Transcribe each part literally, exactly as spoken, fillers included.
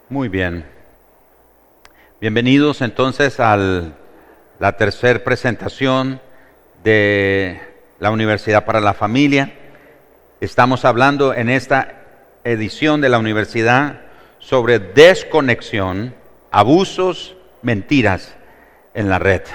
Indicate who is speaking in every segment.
Speaker 1: Muy bien. Bienvenidos entonces a la tercera presentación de la Universidad para la Familia. Estamos hablando en esta edición de la universidad sobre desconexión, abusos, mentiras en la red.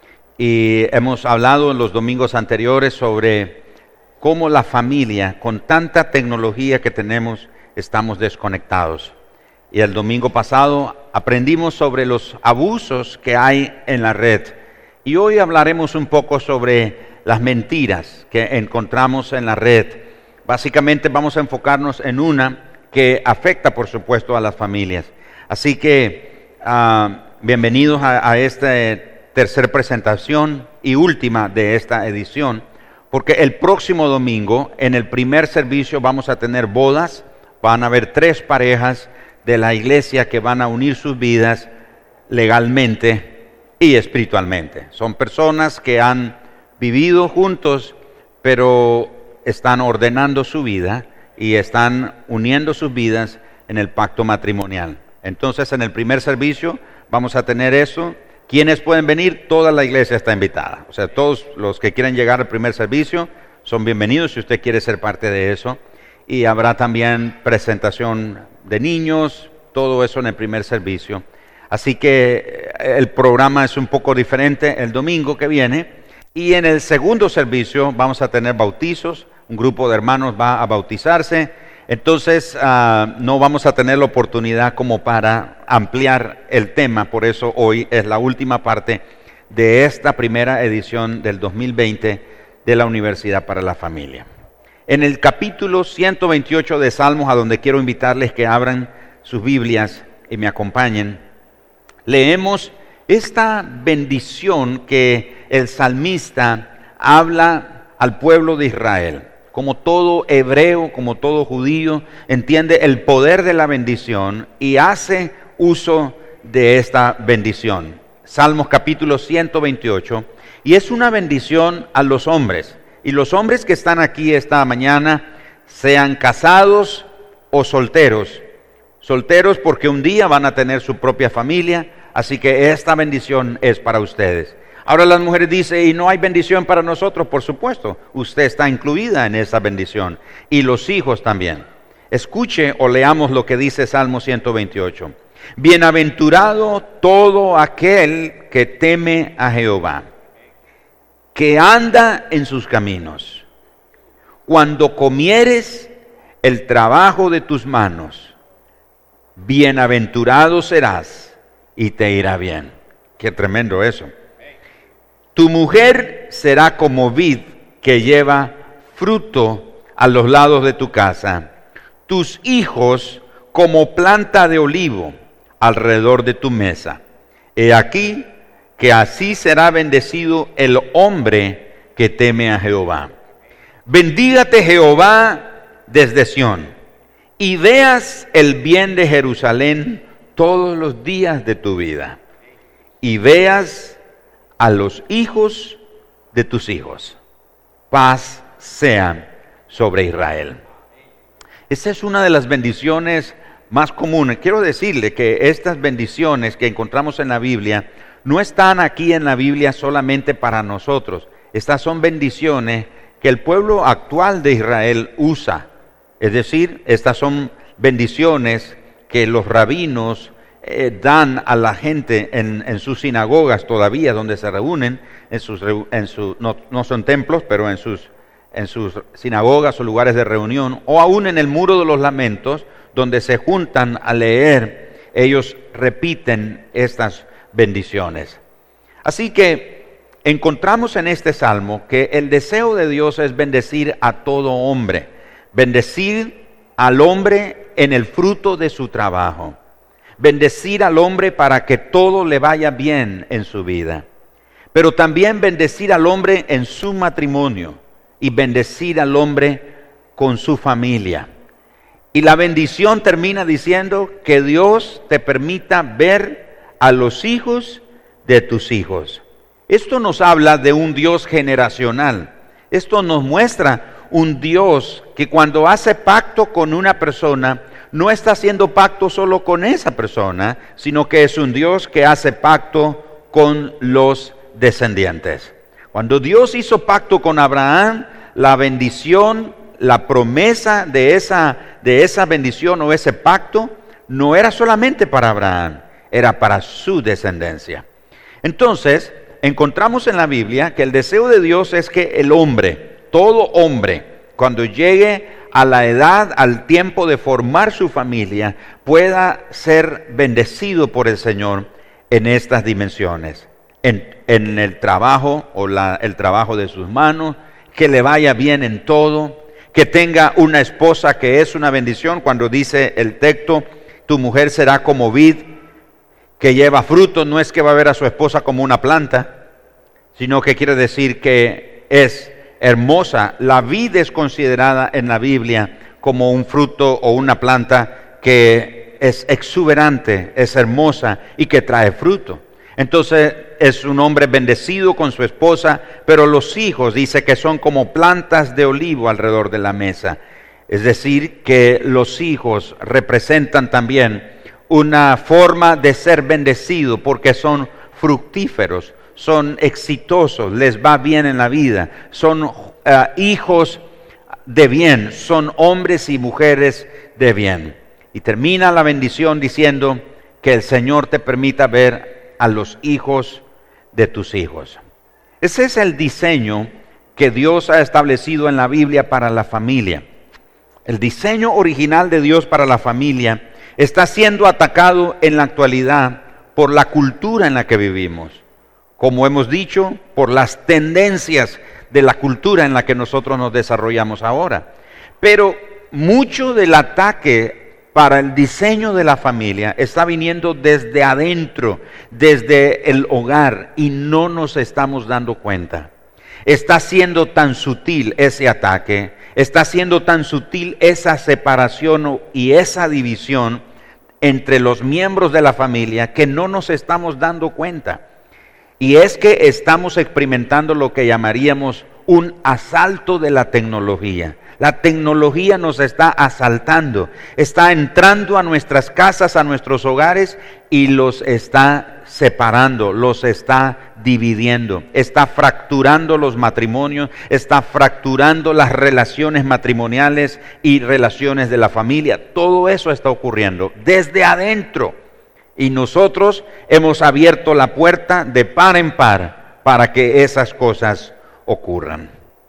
Speaker 1: Y hemos hablado en los domingos anteriores sobre cómo la familia, con tanta tecnología que tenemos, estamos desconectados. Y el domingo pasado aprendimos sobre los abusos que hay en la red. Y hoy hablaremos un poco sobre las mentiras que encontramos en la red. Básicamente vamos a enfocarnos en una que afecta, por supuesto, a las familias. Así que uh, bienvenidos a, a esta tercera presentación y última de esta edición, porque el próximo domingo, en el primer servicio, vamos a tener bodas. Van a haber tres parejas de la iglesia que van a unir sus vidas legalmente y espiritualmente. Son personas que han vivido juntos, pero están ordenando su vida y están uniendo sus vidas en el pacto matrimonial. Entonces, en el primer servicio vamos a tener eso. ¿Quiénes pueden venir? Toda la iglesia está invitada. O sea, todos los que quieran llegar al primer servicio son bienvenidos si usted quiere ser parte de eso. Y habrá también presentación de niños, todo eso en el primer servicio. Así que el programa es un poco diferente el domingo que viene. Y en el segundo servicio vamos a tener bautizos. Un grupo de hermanos va a bautizarse. Entonces uh, no vamos a tener la oportunidad como para ampliar el tema. Por eso hoy es la última parte de esta primera edición del dos mil veinte de la Universidad para la Familia. En el capítulo ciento veintiocho de Salmos, a donde quiero invitarles que abran sus Biblias y me acompañen, leemos esta bendición que el salmista habla al pueblo de Israel. Como todo hebreo, como todo judío, entiende el poder de la bendición y hace uso de esta bendición. Salmos capítulo ciento veintiocho, y es una bendición a los hombres. Y los hombres que están aquí esta mañana, sean casados o solteros. Solteros porque un día van a tener su propia familia, así que esta bendición es para ustedes. Ahora las mujeres dicen, ¿y no hay bendición para nosotros? Por supuesto, usted está incluida en esa bendición. Y los hijos también. Escuche o leamos lo que dice Salmo ciento veintiocho. Bienaventurado todo aquel que teme a Jehová, que anda en sus caminos. Cuando comieres el trabajo de tus manos, bienaventurado serás y te irá bien. Qué tremendo eso. Tu mujer será como vid que lleva fruto a los lados de tu casa, tus hijos como planta de olivo alrededor de tu mesa. He aquí que así será bendecido el hombre que teme a Jehová. Bendígate Jehová desde Sión, y veas el bien de Jerusalén todos los días de tu vida, y veas a los hijos de tus hijos. Paz sea sobre Israel. Esta es una de las bendiciones más comunes. Quiero decirle que estas bendiciones que encontramos en la Biblia no están aquí en la Biblia solamente para nosotros. Estas son bendiciones que el pueblo actual de Israel usa. Es decir, estas son bendiciones que los rabinos eh, dan a la gente en, en sus sinagogas todavía, donde se reúnen, en sus, en su, no, no son templos, pero en sus, en sus sinagogas o lugares de reunión, o aún en el muro de los lamentos, donde se juntan a leer, ellos repiten estas bendiciones. Así que encontramos en este salmo que el deseo de Dios es bendecir a todo hombre, bendecir al hombre en el fruto de su trabajo, bendecir al hombre para que todo le vaya bien en su vida, pero también bendecir al hombre en su matrimonio y bendecir al hombre con su familia. Y la bendición termina diciendo que Dios te permita ver a los hijos de tus hijos. Esto nos habla de un Dios generacional. Esto nos muestra un Dios que cuando hace pacto con una persona, no está haciendo pacto solo con esa persona, sino que es un Dios que hace pacto con los descendientes. Cuando Dios hizo pacto con Abraham, la bendición, la promesa de esa, de esa bendición o ese pacto no era solamente para Abraham, era para su descendencia. Entonces, encontramos en la Biblia que el deseo de Dios es que el hombre, todo hombre, cuando llegue a la edad, al tiempo de formar su familia, pueda ser bendecido por el Señor en estas dimensiones. En, en el trabajo o la, el trabajo de sus manos, que le vaya bien en todo, que tenga una esposa que es una bendición. Cuando dice el texto, tu mujer será como vid que lleva fruto, no es que va a ver a su esposa como una planta, sino que quiere decir que es hermosa. La vid es considerada en la Biblia como un fruto o una planta que es exuberante, es hermosa y que trae fruto. Entonces es un hombre bendecido con su esposa, pero los hijos dice que son como plantas de olivo alrededor de la mesa. Es decir, que los hijos representan también una forma de ser bendecido porque son fructíferos, son exitosos, les va bien en la vida, son uh, hijos de bien, son hombres y mujeres de bien. Y termina la bendición diciendo que el Señor te permita ver a los hijos de tus hijos. Ese es el diseño que Dios ha establecido en la Biblia para la familia. El diseño original de Dios para la familia está siendo atacado en la actualidad por la cultura en la que vivimos. Como hemos dicho, por las tendencias de la cultura en la que nosotros nos desarrollamos ahora. Pero mucho del ataque para el diseño de la familia está viniendo desde adentro, desde el hogar, y no nos estamos dando cuenta. Está siendo tan sutil ese ataque, está siendo tan sutil esa separación y esa división entre los miembros de la familia que no nos estamos dando cuenta. Y es que estamos experimentando lo que llamaríamos un asalto de la tecnología. La tecnología nos está asaltando, está entrando a nuestras casas, a nuestros hogares y los está separando, los está dividiendo, está fracturando los matrimonios, está fracturando las relaciones matrimoniales y relaciones de la familia. Todo eso está ocurriendo desde adentro y nosotros hemos abierto la puerta de par en par para que esas cosas ocurran.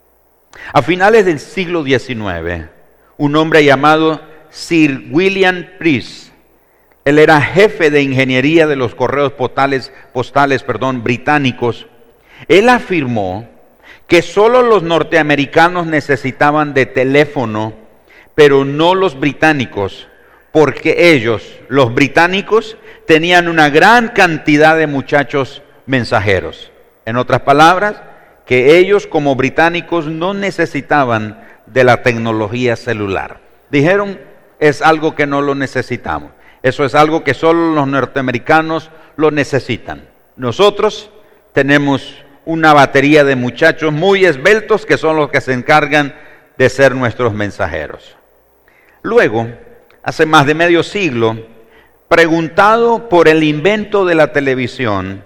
Speaker 1: A finales del siglo diecinueve, un hombre llamado Sir William Preece, él era jefe de ingeniería de los correos postales, postales perdón, británicos, él afirmó que solo los norteamericanos necesitaban de teléfono, pero no los británicos, porque ellos, los británicos, tenían una gran cantidad de muchachos mensajeros. En otras palabras, que ellos como británicos no necesitaban de la tecnología celular. Dijeron, es algo que no lo necesitamos. Eso es algo que solo los norteamericanos lo necesitan. Nosotros tenemos una batería de muchachos muy esbeltos que son los que se encargan de ser nuestros mensajeros. Luego, hace más de medio siglo, preguntado por el invento de la televisión,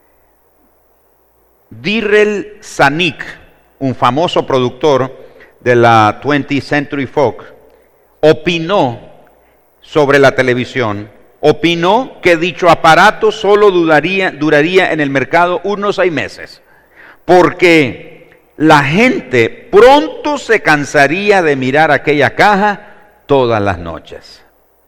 Speaker 1: Dirrell Zanuck, un famoso productor de la twentieth Century Fox, opinó sobre la televisión, opinó que dicho aparato solo duraría, duraría en el mercado unos seis meses, porque la gente pronto se cansaría de mirar aquella caja todas las noches.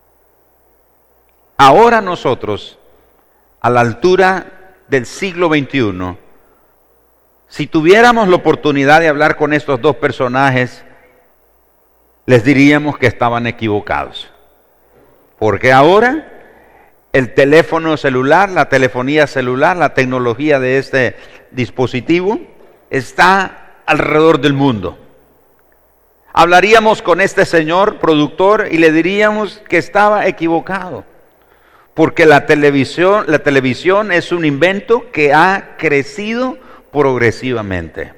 Speaker 1: Ahora nosotros, a la altura del siglo veintiuno, si tuviéramos la oportunidad de hablar con estos dos personajes, les diríamos que estaban equivocados. Porque ahora el teléfono celular, la telefonía celular, la tecnología de este dispositivo está alrededor del mundo. Hablaríamos con este señor productor y le diríamos que estaba equivocado. Porque la televisión, la televisión es un invento que ha crecido progresivamente.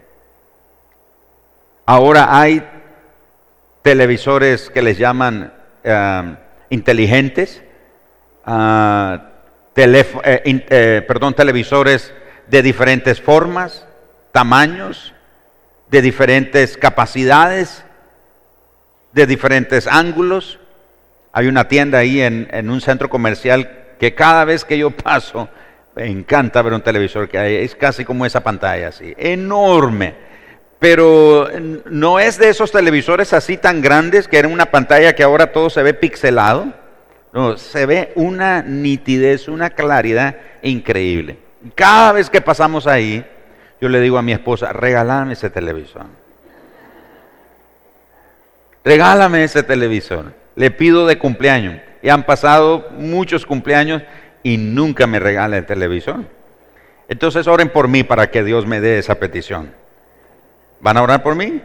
Speaker 1: Ahora hay televisores que les llaman uh, inteligentes, uh, telef- eh, in- eh, perdón, televisores de diferentes formas, tamaños, de diferentes capacidades, de diferentes ángulos. Hay una tienda ahí en, en un centro comercial que cada vez que yo paso, me encanta ver un televisor que hay, es casi como esa pantalla así, enorme. Pero no es de esos televisores así tan grandes que era una pantalla que ahora todo se ve pixelado. No, se ve una nitidez, una claridad increíble. Cada vez que pasamos ahí, yo le digo a mi esposa, regálame ese televisor. Regálame ese televisor. Le pido de cumpleaños. Y han pasado muchos cumpleaños y nunca me regala el televisor. Entonces oren por mí para que Dios me dé esa petición. ¿Van a orar por mí?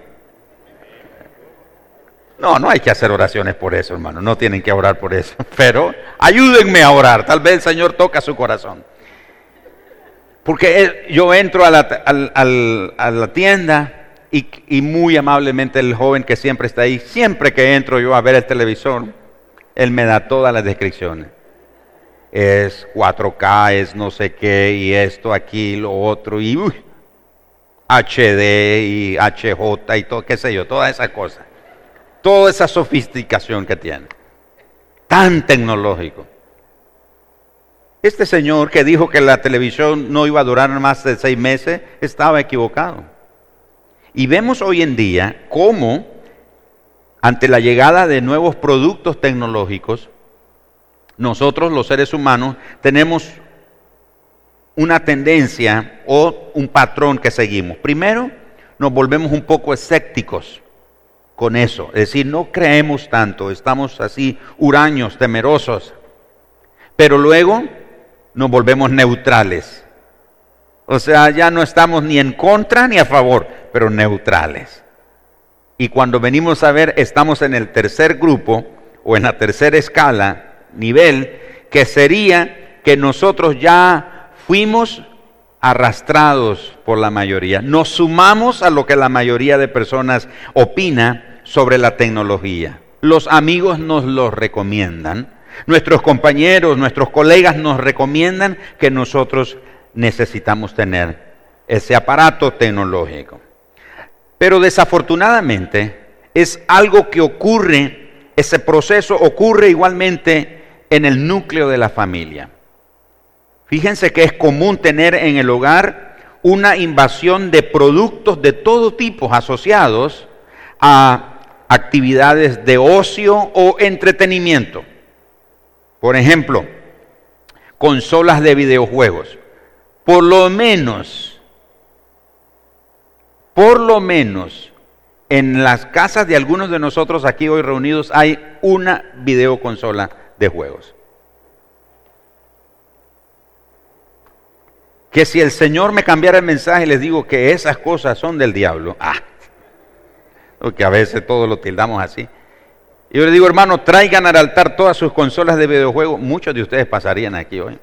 Speaker 1: No, no hay que hacer oraciones por eso, hermano. No tienen que orar por eso. Pero ayúdenme a orar. Tal vez el Señor toca su corazón. Porque yo entro a la, al, al, a la tienda y, y muy amablemente el joven que siempre está ahí, siempre que entro yo a ver el televisor, él me da todas las descripciones. Es cuatro K, es no sé qué, y esto, aquí, lo otro, y uy, H D y H J y todo, qué sé yo, toda esa cosa. Toda esa sofisticación que tiene. Tan tecnológico. Este señor que dijo que la televisión no iba a durar más de seis meses, estaba equivocado. Y vemos hoy en día cómo, ante la llegada de nuevos productos tecnológicos, nosotros los seres humanos tenemos una tendencia o un patrón que seguimos. Primero, nos volvemos un poco escépticos con eso, es decir, no creemos tanto, estamos así huraños, temerosos, pero luego nos volvemos neutrales. O sea, ya no estamos ni en contra ni a favor, pero neutrales. Y cuando venimos a ver, estamos en el tercer grupo o en la tercera escala, nivel, que sería que nosotros ya fuimos arrastrados por la mayoría. Nos sumamos a lo que la mayoría de personas opina sobre la tecnología. Los amigos nos lo recomiendan. Nuestros compañeros, nuestros colegas nos recomiendan que nosotros necesitamos tener ese aparato tecnológico. Pero desafortunadamente es algo que ocurre, ese proceso ocurre igualmente en el núcleo de la familia. Fíjense que es común tener en el hogar una invasión de productos de todo tipo asociados a actividades de ocio o entretenimiento. Por ejemplo, consolas de videojuegos. Por lo menos, por lo menos, en las casas de algunos de nosotros aquí hoy reunidos hay una videoconsola de juegos. Que si el Señor me cambiara el mensaje, les digo que esas cosas son del diablo. Ah, porque a veces todos lo tildamos así. Y yo les digo, hermano, traigan al altar todas sus consolas de videojuegos. Muchos de ustedes pasarían aquí hoy.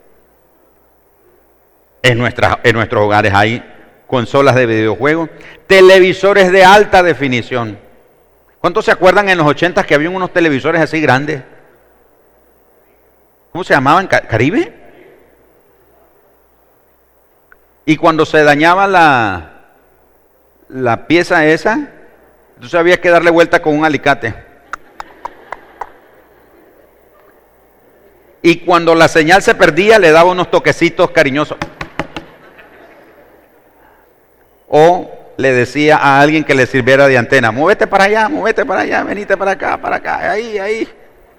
Speaker 1: En, nuestra, en nuestros hogares hay consolas de videojuegos, televisores de alta definición. ¿Cuántos se acuerdan en los ochentas que había unos televisores así grandes? ¿Cómo se llamaban? ¿Caribe? Y cuando se dañaba la, la pieza esa, entonces había que darle vuelta con un alicate. Y cuando la señal se perdía, le daba unos toquecitos cariñosos. O le decía a alguien que le sirviera de antena, muévete para allá, muévete para allá, venite para acá, para acá, ahí, ahí.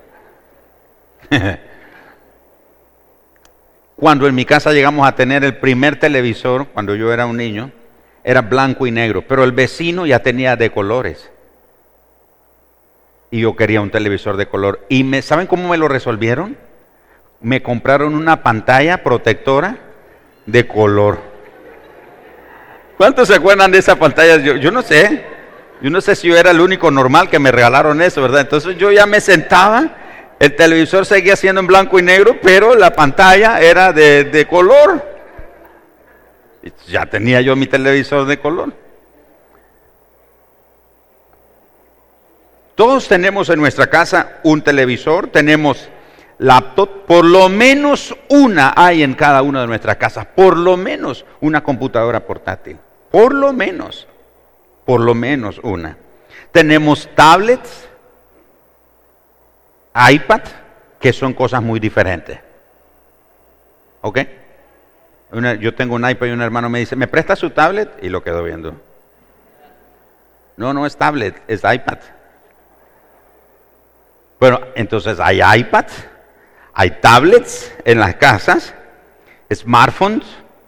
Speaker 1: Cuando en mi casa llegamos a tener el primer televisor, cuando yo era un niño, era blanco y negro, pero el vecino ya tenía de colores. Y yo quería un televisor de color. ¿Y me, saben cómo me lo resolvieron? Me compraron una pantalla protectora de color. ¿Cuántos se acuerdan de esa pantalla? Yo, yo no sé. Yo no sé si yo era el único normal que me regalaron eso, ¿verdad? Entonces yo ya me sentaba, el televisor seguía siendo en blanco y negro, pero la pantalla era de, de color. Y ya tenía yo mi televisor de color. Todos tenemos en nuestra casa un televisor, tenemos laptop, por lo menos una hay en cada una de nuestras casas, por lo menos una computadora portátil, por lo menos, por lo menos una. Tenemos tablets, iPad, que son cosas muy diferentes. ¿Ok? Una, yo tengo un iPad y un hermano me dice, ¿me presta su tablet? Y lo quedo viendo. No, no es tablet, es iPad. Bueno, entonces hay iPads, hay tablets en las casas, smartphones.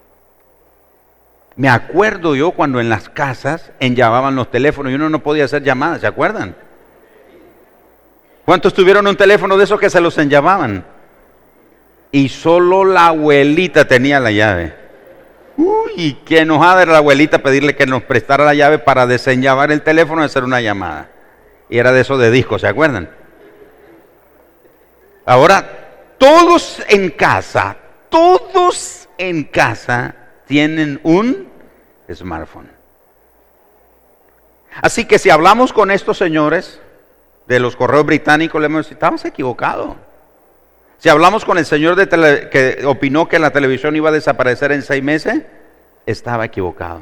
Speaker 1: Me acuerdo yo cuando en las casas enllavaban los teléfonos y uno no podía hacer llamadas, ¿se acuerdan? ¿Cuántos tuvieron un teléfono de esos que se los enllavaban? Y solo la abuelita tenía la llave. Uy, qué enojada era la abuelita pedirle que nos prestara la llave para desenllavar el teléfono y hacer una llamada. Y era de esos de disco, ¿se acuerdan? Ahora, todos en casa, todos en casa tienen un smartphone. Así que si hablamos con estos señores de los correos británicos, le hemos dicho, estabas equivocado. Si hablamos con el señor de tele, que opinó que la televisión iba a desaparecer en seis meses, estaba equivocado.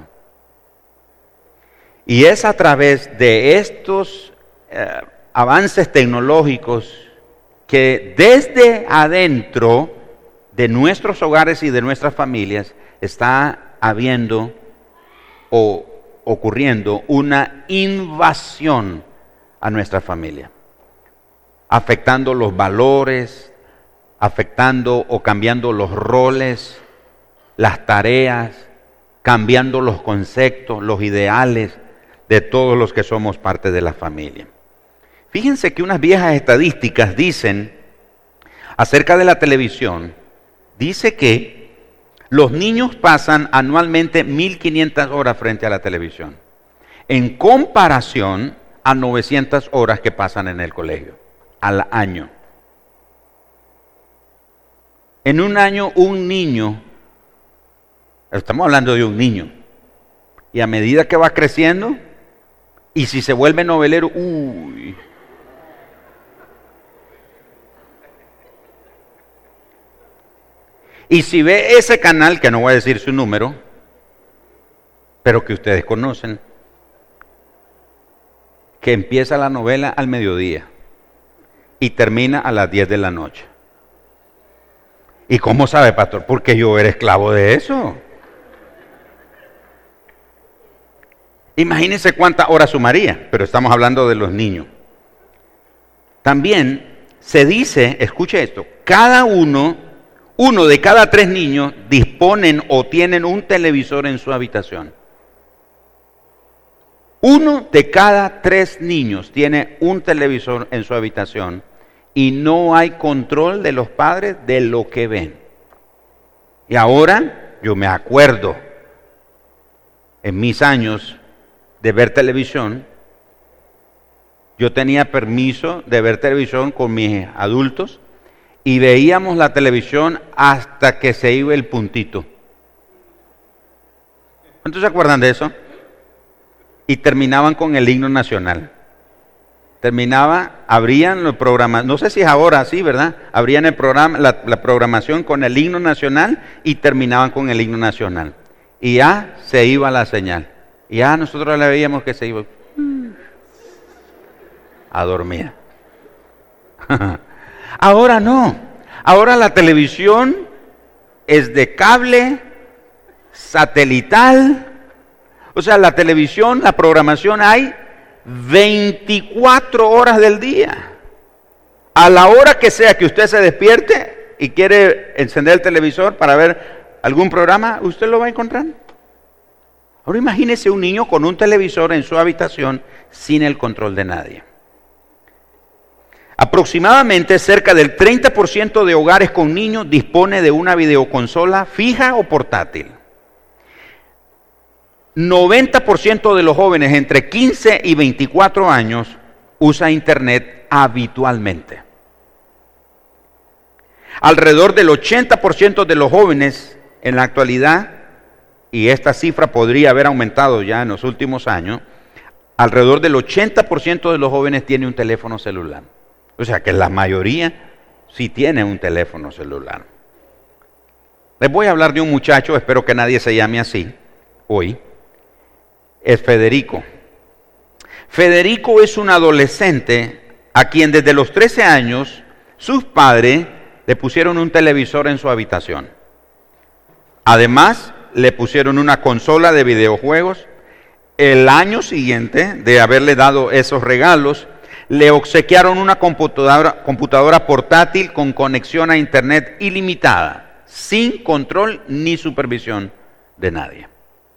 Speaker 1: Y es a través de estos eh, avances tecnológicos que desde adentro de nuestros hogares y de nuestras familias está habiendo o ocurriendo una invasión a nuestra familia, afectando los valores, afectando o cambiando los roles, las tareas, cambiando los conceptos, los ideales de todos los que somos parte de la familia. Fíjense que unas viejas estadísticas dicen acerca de la televisión, dice que los niños pasan anualmente mil quinientas horas frente a la televisión, en comparación a novecientas horas que pasan en el colegio al año. En un año un niño, estamos hablando de un niño, y a medida que va creciendo, y si se vuelve novelero, uy. Y si ve ese canal, que no voy a decir su número, pero que ustedes conocen, que empieza la novela al mediodía y termina a las diez de la noche. ¿Y cómo sabe, pastor? Porque yo era esclavo de eso. Imagínense cuántas horas sumaría, pero estamos hablando de los niños. También se dice, escuche esto, cada uno, uno de cada tres niños disponen o tienen un televisor en su habitación. Uno de cada tres niños tiene un televisor en su habitación y no hay control de los padres de lo que ven. Y ahora yo me acuerdo en mis años de ver televisión, yo tenía permiso de ver televisión con mis adultos y veíamos la televisión hasta que se iba el puntito. ¿Cuántos se acuerdan de eso? Y terminaban con el himno nacional. Terminaba, abrían los programas, no sé si es ahora así, ¿verdad? Abrían el programa, la, la programación con el himno nacional y terminaban con el himno nacional. Y ya se iba la señal. Y ya nosotros le veíamos que se iba a dormir. Ahora no. Ahora la televisión es de cable, satelital. O sea, la televisión, la programación hay veinticuatro horas del día. A la hora que sea que usted se despierte y quiere encender el televisor para ver algún programa, usted lo va a encontrar. Ahora imagínese un niño con un televisor en su habitación sin el control de nadie. Aproximadamente cerca del treinta por ciento de hogares con niños dispone de una videoconsola fija o portátil. noventa por ciento de los jóvenes entre quince y veinticuatro años usa internet habitualmente. Alrededor del ochenta por ciento de los jóvenes en la actualidad, y esta cifra podría haber aumentado ya en los últimos años, alrededor del ochenta por ciento de los jóvenes tiene un teléfono celular. O sea que la mayoría sí tiene un teléfono celular. Les voy a hablar de un muchacho, espero que nadie se llame así hoy. Es Federico. Federico es un adolescente a quien desde los trece años sus padres le pusieron un televisor en su habitación. Además, le pusieron una consola de videojuegos. El año siguiente de haberle dado esos regalos, le obsequiaron una computadora, computadora portátil con conexión a internet ilimitada, sin control ni supervisión de nadie.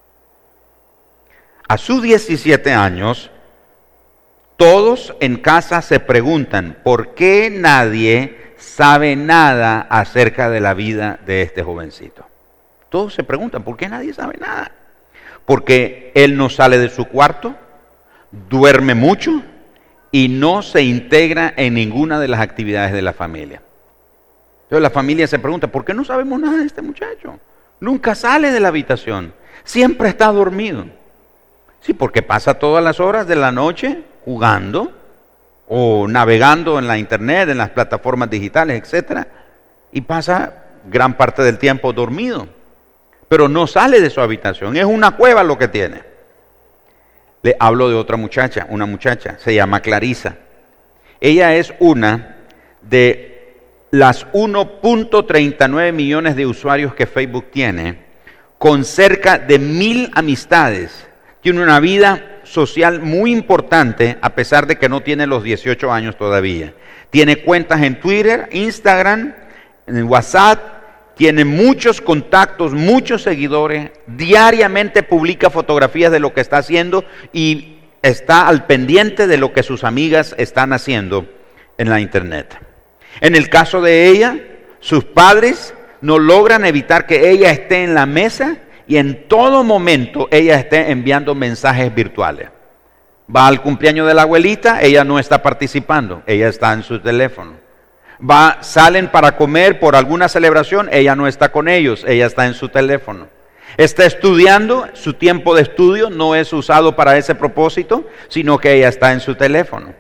Speaker 1: A sus diecisiete años, todos en casa se preguntan por qué nadie sabe nada acerca de la vida de este jovencito. Todos se preguntan por qué nadie sabe nada. Porque él no sale de su cuarto, duerme mucho y no se integra en ninguna de las actividades de la familia. Entonces la familia se pregunta, ¿por qué no sabemos nada de este muchacho? Nunca sale de la habitación, siempre está dormido. Sí, porque pasa todas las horas de la noche jugando o navegando en la internet, en las plataformas digitales, etcétera, y pasa gran parte del tiempo dormido, pero no sale de su habitación, es una cueva lo que tiene. Le hablo de otra muchacha, una muchacha, se llama Clarisa. Ella es una de las uno punto treinta y nueve millones de usuarios que Facebook tiene, con cerca de mil amistades. Tiene una vida social muy importante, a pesar de que no tiene los dieciocho años todavía. Tiene cuentas en Twitter, Instagram, en WhatsApp, tiene muchos contactos, muchos seguidores, diariamente publica fotografías de lo que está haciendo y está al pendiente de lo que sus amigas están haciendo en la internet. En el caso de ella, sus padres no logran evitar que ella esté en la mesa y en todo momento ella esté enviando mensajes virtuales. Va al cumpleaños de la abuelita, ella no está participando, ella está en su teléfono. Va, salen para comer por alguna celebración, ella no está con ellos, ella está en su teléfono. Está estudiando, su tiempo de estudio no es usado para ese propósito, sino que ella está en su teléfono.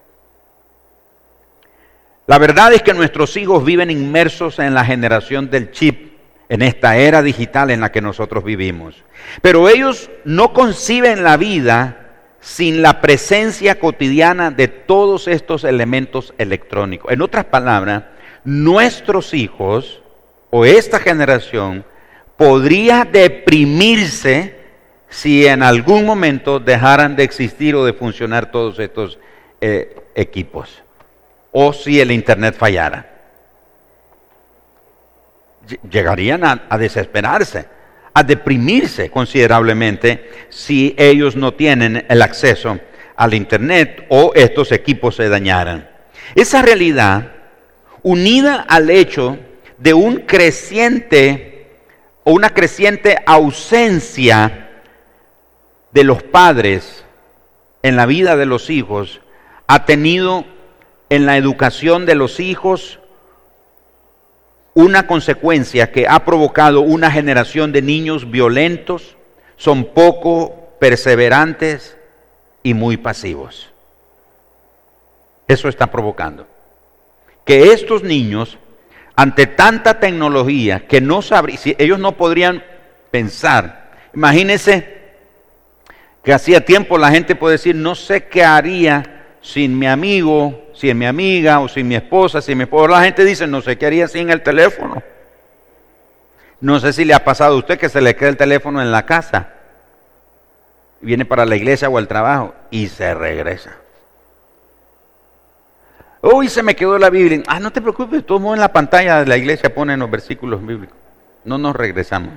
Speaker 1: La verdad es que nuestros hijos viven inmersos en la generación del chip, en esta era digital en la que nosotros vivimos. Pero ellos no conciben la vida sin la presencia cotidiana de todos estos elementos electrónicos. En otras palabras, nuestros hijos o esta generación podría deprimirse si en algún momento dejaran de existir o de funcionar todos estos eh, equipos, o si el internet fallara. Llegarían a, a desesperarse, a deprimirse considerablemente si ellos no tienen el acceso al internet o estos equipos se dañaran. Esa realidad, unida al hecho de un creciente o una creciente ausencia de los padres en la vida de los hijos, ha tenido en la educación de los hijos una consecuencia que ha provocado una generación de niños violentos, son poco perseverantes y muy pasivos. Eso está provocando que estos niños, ante tanta tecnología que no sabrían, si ellos no podrían pensar. Imagínense que hacía tiempo la gente puede decir, no sé qué haría sin mi amigo, sin mi amiga, o sin mi esposa, sin mi esposo. La gente dice, no sé qué haría sin el teléfono. No sé si le ha pasado a usted que se le queda el teléfono en la casa, viene para la iglesia o al trabajo y se regresa. Uy, se me quedó la Biblia. Ah, no te preocupes, todo mundo en la pantalla de la iglesia ponen los versículos bíblicos. No nos regresamos.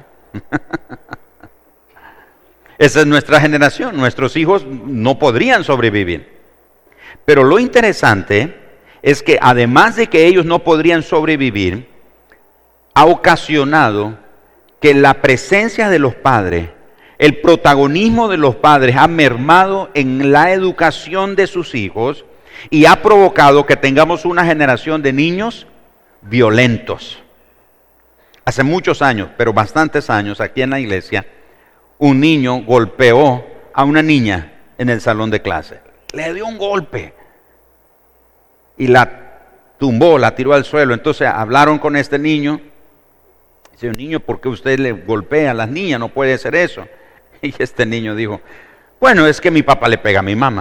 Speaker 1: Esa es nuestra generación. Nuestros hijos no podrían sobrevivir. Pero lo interesante es que además de que ellos no podrían sobrevivir, ha ocasionado que la presencia de los padres, el protagonismo de los padres ha mermado en la educación de sus hijos y ha provocado que tengamos una generación de niños violentos. Hace muchos años, pero bastantes años, aquí en la iglesia, un niño golpeó a una niña en el salón de clase. Le dio un golpe y la tumbó, la tiró al suelo. Entonces hablaron con este niño. Dice, niño, ¿por qué usted le golpea a las niñas? No puede hacer eso. Y este niño dijo, bueno, es que mi papá le pega a mi mamá.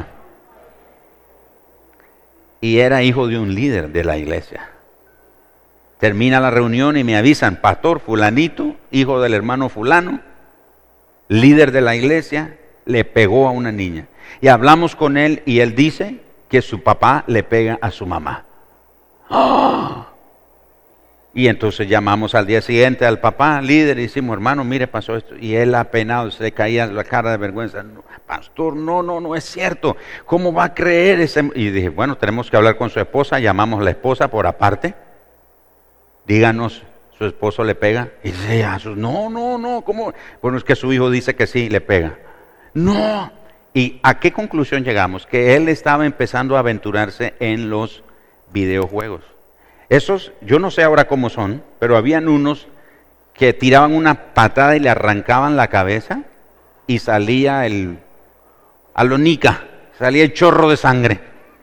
Speaker 1: Y era hijo de un líder de la iglesia. Termina la reunión y me avisan, pastor fulanito, hijo del hermano fulano, líder de la iglesia, le pegó a una niña. Y hablamos con él y él dice que su papá le pega a su mamá. ¡Oh! Y entonces llamamos al día siguiente al papá, líder, y decimos, hermano, mire, pasó esto. Y él apenado, se le caía la cara de vergüenza. No, pastor, no, no, no es cierto. ¿Cómo va a creer ese? Y dije, bueno, tenemos que hablar con su esposa. Llamamos a la esposa por aparte. Díganos, ¿su esposo le pega? Y dice, no, no, no, ¿cómo? Bueno, es que su hijo dice que sí, le pega. No. ¿Y a qué conclusión llegamos? Que él estaba empezando a aventurarse en los videojuegos. Esos, yo no sé ahora cómo son, pero habían unos que tiraban una patada y le arrancaban la cabeza y salía el alonica, salía el chorro de sangre.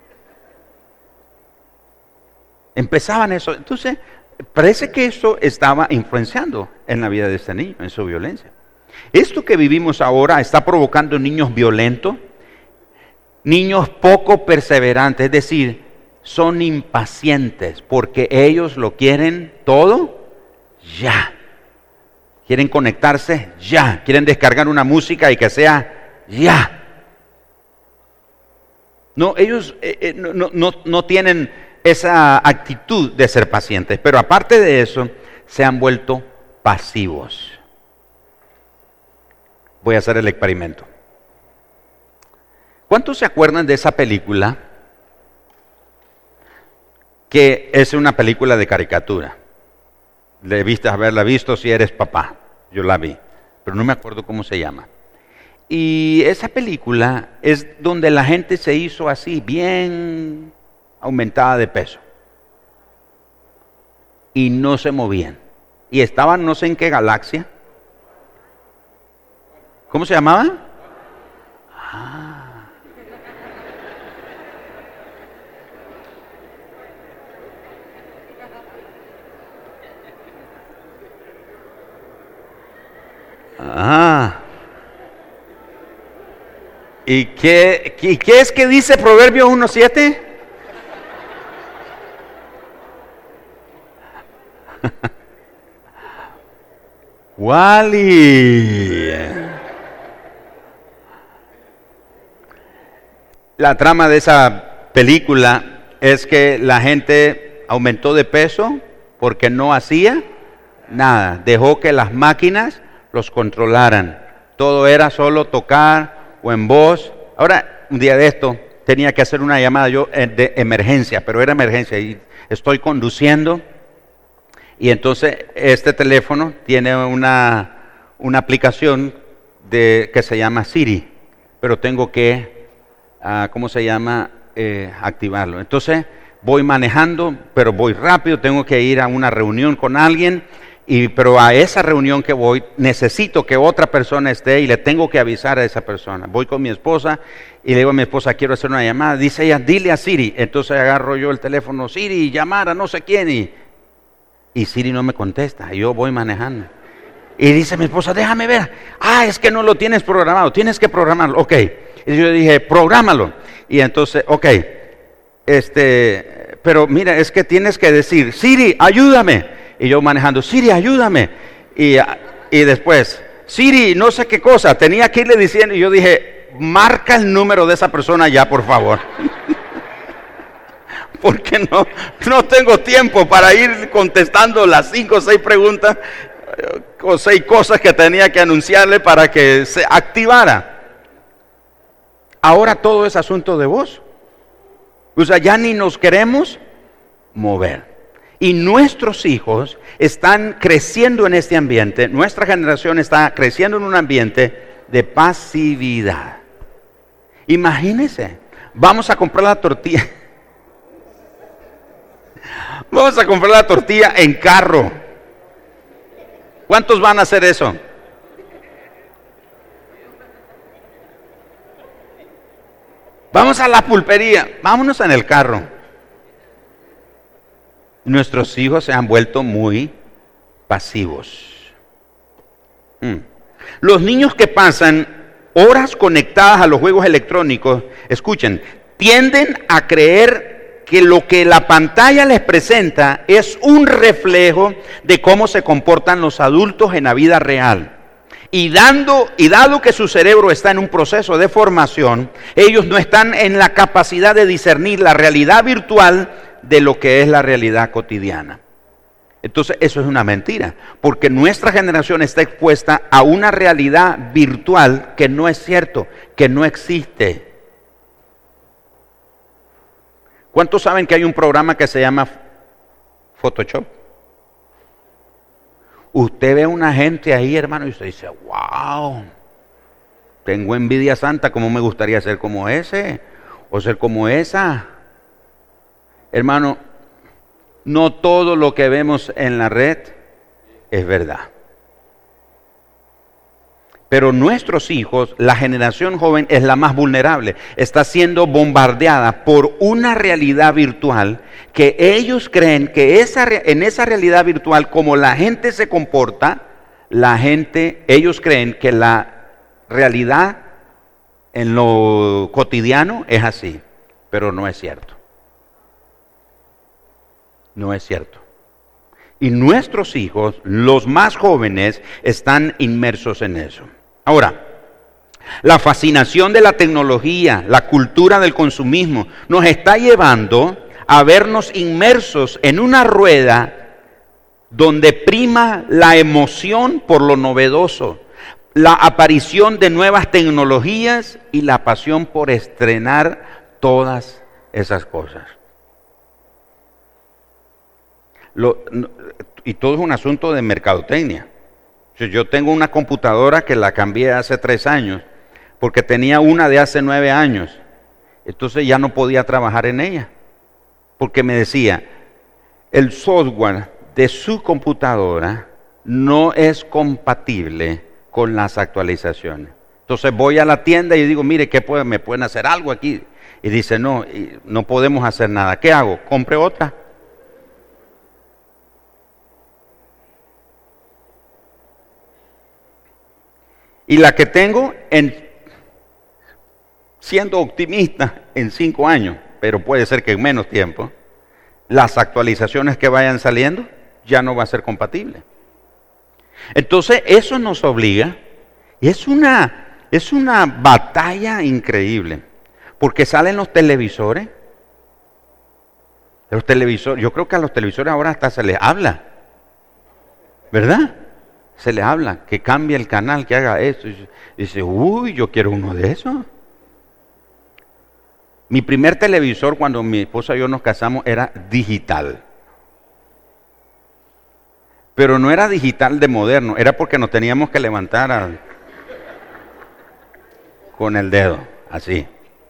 Speaker 1: Empezaban eso. Entonces, parece que eso estaba influenciando en la vida de este niño, en su violencia. Esto que vivimos ahora está provocando niños violentos, niños poco perseverantes, es decir, son impacientes porque ellos lo quieren todo ya. Quieren conectarse ya. Quieren descargar una música y que sea ya. No, ellos eh, eh, no, no, no tienen esa actitud de ser pacientes, pero aparte de eso, se han vuelto pasivos. Voy a hacer el experimento. ¿Cuántos se acuerdan de esa película? Que es una película de caricatura. Debiste haberla visto si eres papá. Yo la vi, pero no me acuerdo cómo se llama. Y esa película es donde la gente se hizo así, bien aumentada de peso. Y no se movían. Y estaban no sé en qué galaxia. ¿Cómo se llamaba? Ah. Ah. ¿Y qué, y qué es que dice Proverbios uno siete? Wally. La trama de esa película es que la gente aumentó de peso porque no hacía nada. Dejó que las máquinas los controlaran. Todo era solo tocar o en voz. Ahora, un día de esto, tenía que hacer una llamada yo de emergencia, pero era emergencia y estoy conduciendo y entonces este teléfono tiene una, una aplicación de, que se llama Siri, pero tengo que, uh, ¿cómo se llama? Eh, activarlo. Entonces voy manejando, pero voy rápido, tengo que ir a una reunión con alguien. Y, pero a esa reunión que voy, necesito que otra persona esté y le tengo que avisar a esa persona. Voy con mi esposa y le digo a mi esposa, quiero hacer una llamada. Dice ella, dile a Siri. Entonces agarro yo el teléfono, Siri, llamar a no sé quién. Y, y Siri no me contesta, y yo voy manejando. Y dice mi esposa, déjame ver. Ah, es que no lo tienes programado, tienes que programarlo. Ok. Y yo dije, prográmalo. Y entonces, ok, este, pero mira, es que tienes que decir, Siri, ayúdame. Y yo manejando, Siri, ayúdame. Y, y después, Siri, no sé qué cosa, tenía que irle diciendo. Y yo dije, marca el número de esa persona ya, por favor. Porque no, no tengo tiempo para ir contestando las cinco o seis preguntas o seis cosas que tenía que anunciarle para que se activara. Ahora todo es asunto de voz. O sea, ya ni nos queremos mover. Y nuestros hijos están creciendo en este ambiente, nuestra generación está creciendo en un ambiente de pasividad. Imagínense, vamos a comprar la tortilla, vamos a comprar la tortilla en carro. ¿Cuántos van a hacer eso? Vamos a la pulpería, vámonos en el carro. Nuestros hijos se han vuelto muy pasivos. Hmm. Los niños que pasan horas conectadas a los juegos electrónicos, escuchen, tienden a creer que lo que la pantalla les presenta es un reflejo de cómo se comportan los adultos en la vida real. Y, dando, y dado que su cerebro está en un proceso de formación, ellos no están en la capacidad de discernir la realidad virtual de lo que es la realidad cotidiana. Entonces eso es una mentira, porque nuestra generación está expuesta a una realidad virtual que no es cierto, que no existe. ¿Cuántos saben que hay un programa que se llama Photoshop? Usted ve a una gente ahí, hermano, y usted dice, wow, tengo envidia santa, ¿cómo me gustaría ser como ese? O ser como esa. Hermano, no todo lo que vemos en la red es verdad. Pero nuestros hijos, la generación joven, es la más vulnerable. Está siendo bombardeada por una realidad virtual que ellos creen que esa, en esa realidad virtual, como la gente se comporta, la gente, ellos creen que la realidad en lo cotidiano es así, pero no es cierto. No es cierto. Y nuestros hijos, los más jóvenes, están inmersos en eso. Ahora, la fascinación de la tecnología, la cultura del consumismo, nos está llevando a vernos inmersos en una rueda donde prima la emoción por lo novedoso, la aparición de nuevas tecnologías y la pasión por estrenar todas esas cosas. Lo, y todo es un asunto de mercadotecnia. Yo tengo una computadora que la cambié hace tres años porque tenía una de hace nueve años. Entonces ya no podía trabajar en ella porque me decía, el software de su computadora no es compatible con las actualizaciones. Entonces voy a la tienda y digo, mire, ¿qué puede, me pueden hacer algo aquí? Y dice, no, no podemos hacer nada. ¿Qué hago? Compre otra. Y la que tengo, en, siendo optimista, en cinco años, pero puede ser que en menos tiempo, las actualizaciones que vayan saliendo ya no va a ser compatible. Entonces eso nos obliga, y es una, es una batalla increíble, porque salen los televisores, los televisores, yo creo que a los televisores ahora hasta se les habla, ¿verdad? Se le habla, que cambie el canal, que haga eso. Y dice, uy, yo quiero uno de esos. Mi primer televisor cuando mi esposa y yo nos casamos era digital. Pero no era digital de moderno, era porque nos teníamos que levantar a, con el dedo, así.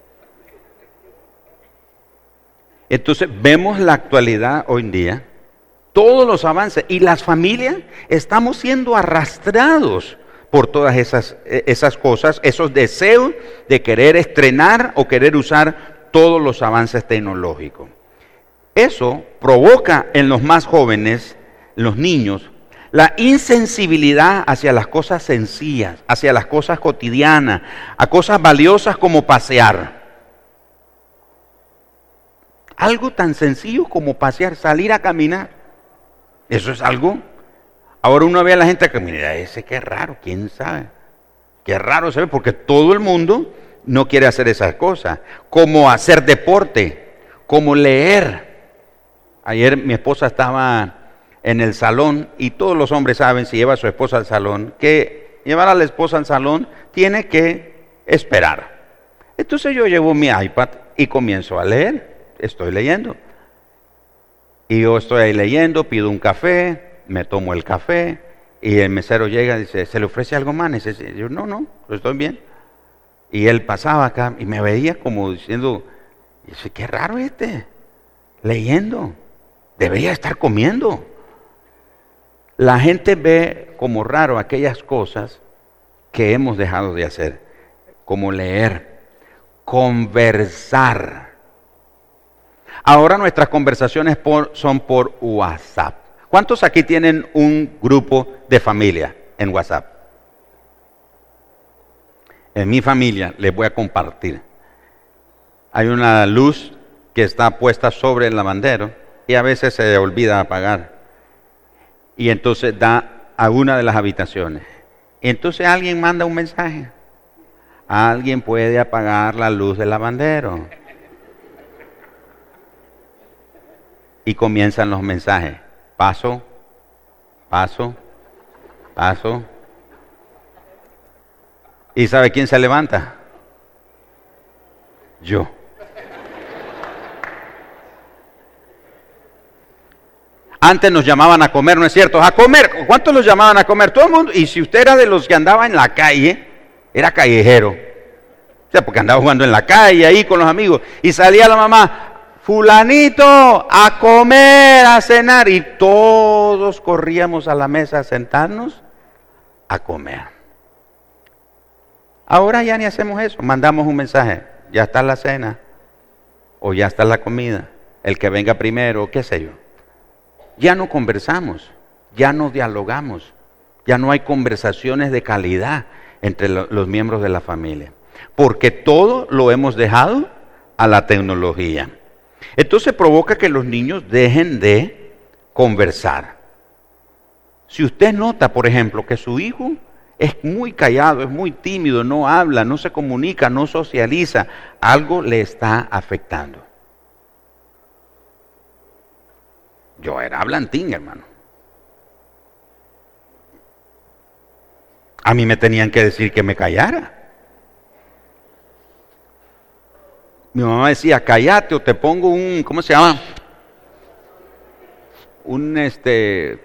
Speaker 1: Entonces vemos la actualidad hoy en día. Todos los avances y las familias estamos siendo arrastrados por todas esas, esas cosas, esos deseos de querer estrenar o querer usar todos los avances tecnológicos. Eso provoca en los más jóvenes, los niños, la insensibilidad hacia las cosas sencillas, hacia las cosas cotidianas, a cosas valiosas como pasear. Algo tan sencillo como pasear, salir a caminar. Eso es algo. Ahora uno ve a la gente que mira, ese qué raro, quién sabe. Qué raro se ve, porque todo el mundo no quiere hacer esas cosas. Como hacer deporte, como leer. Ayer mi esposa estaba en el salón y todos los hombres saben, si lleva a su esposa al salón, que llevar a la esposa al salón tiene que esperar. Entonces yo llevo mi iPad y comienzo a leer. Estoy leyendo. Y yo estoy ahí leyendo, pido un café, me tomo el café, y el mesero llega y dice, ¿se le ofrece algo más? Y yo, no, no, estoy bien. Y él pasaba acá y me veía como diciendo, y yo, qué raro este, leyendo, debería estar comiendo. La gente ve como raro aquellas cosas que hemos dejado de hacer, como leer, conversar. Ahora nuestras conversaciones por, son por WhatsApp. ¿Cuántos aquí tienen un grupo de familia en WhatsApp? En mi familia les voy a compartir. Hay una luz que está puesta sobre el lavandero y a veces se olvida apagar. Y entonces da a una de las habitaciones. Y entonces alguien manda un mensaje. Alguien puede apagar la luz del lavandero. Y comienzan los mensajes. Paso, paso, paso. ¿Y sabe quién se levanta? Yo. Antes nos llamaban a comer, ¿no es cierto? A comer. ¿Cuántos los llamaban a comer? Todo el mundo. Y si usted era de los que andaba en la calle, era callejero. O sea, porque andaba jugando en la calle ahí con los amigos. Y salía la mamá, fulanito, a comer, a cenar. Y todos corríamos a la mesa a sentarnos a comer. Ahora ya ni hacemos eso. Mandamos un mensaje. Ya está la cena. O ya está la comida. El que venga primero, qué sé yo. Ya no conversamos. Ya no dialogamos. Ya no hay conversaciones de calidad entre lo, los miembros de la familia. Porque todo lo hemos dejado a la tecnología. Entonces provoca que los niños dejen de conversar. Si usted nota, por ejemplo, que su hijo es muy callado, es muy tímido, no habla, no se comunica, no socializa, algo le está afectando. Yo era hablantín, hermano. A mí me tenían que decir que me callara. Mi mamá decía, cállate o te pongo un, ¿cómo se llama? Un este,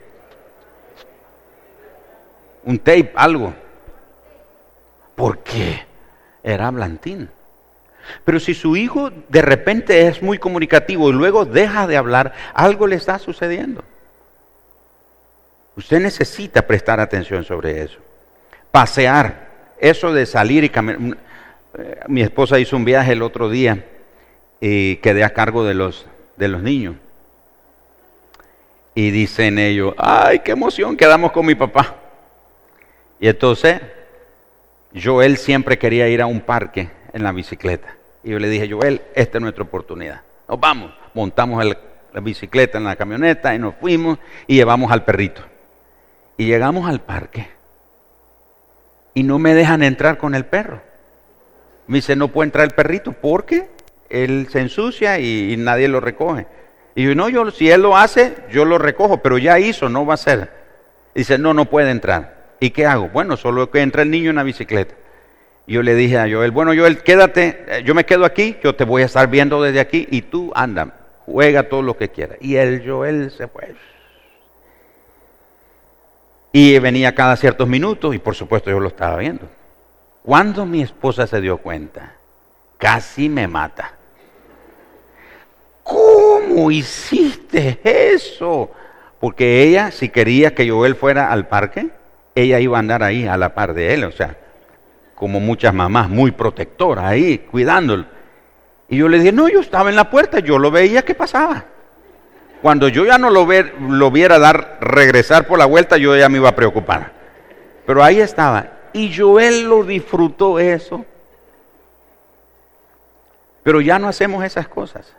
Speaker 1: un tape, algo. ¿Por qué? Era hablantín. Pero si su hijo de repente es muy comunicativo y luego deja de hablar, algo le está sucediendo. Usted necesita prestar atención sobre eso. Pasear, eso de salir y caminar. Mi esposa hizo un viaje el otro día y quedé a cargo de los, de los niños. Y dicen ellos, ¡ay, qué emoción! Quedamos con mi papá. Y entonces, Joel siempre quería ir a un parque en la bicicleta. Y yo le dije, Joel, esta es nuestra oportunidad. Nos vamos. Montamos el, la bicicleta en la camioneta y nos fuimos y llevamos al perrito. Y llegamos al parque. Y no me dejan entrar con el perro. Me dice, no puede entrar el perrito porque él se ensucia y, y nadie lo recoge. Y yo, no, yo, si él lo hace, yo lo recojo, pero ya hizo, no va a ser. Dice, no, no puede entrar. ¿Y qué hago? Bueno, solo que entra el niño en la bicicleta. Y yo le dije a Joel, bueno, Joel, quédate, yo me quedo aquí, yo te voy a estar viendo desde aquí y tú anda, juega todo lo que quieras. Y el Joel se fue. Y venía cada ciertos minutos y por supuesto yo lo estaba viendo. Cuando mi esposa se dio cuenta, casi me mata. ¿Cómo hiciste eso? Porque ella, si quería que Joel fuera al parque, ella iba a andar ahí a la par de él, o sea, como muchas mamás, muy protectoras ahí, cuidándolo. Y yo le dije, no, yo estaba en la puerta, yo lo veía que pasaba. Cuando yo ya no lo, ver, lo viera dar, regresar por la vuelta, yo ya me iba a preocupar. Pero ahí estaba. Y Joel lo disfrutó eso. Pero ya no hacemos esas cosas.